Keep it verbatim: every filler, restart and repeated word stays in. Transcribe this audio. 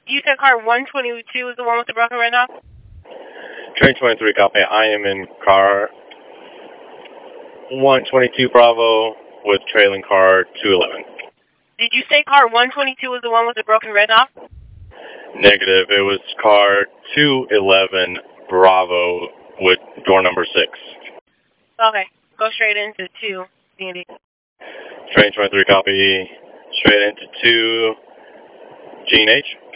You said car one twenty-two is the one with the broken window? Train twenty-three, copy. I am in car one twenty-two Bravo with trailing car two eleven. Did you say car one twenty-two was the one with the broken red knob? Negative. It was car two eleven Bravo with door number six. Okay. Go straight into two, Andy. Train twenty-three, copy. Straight into two, G and H.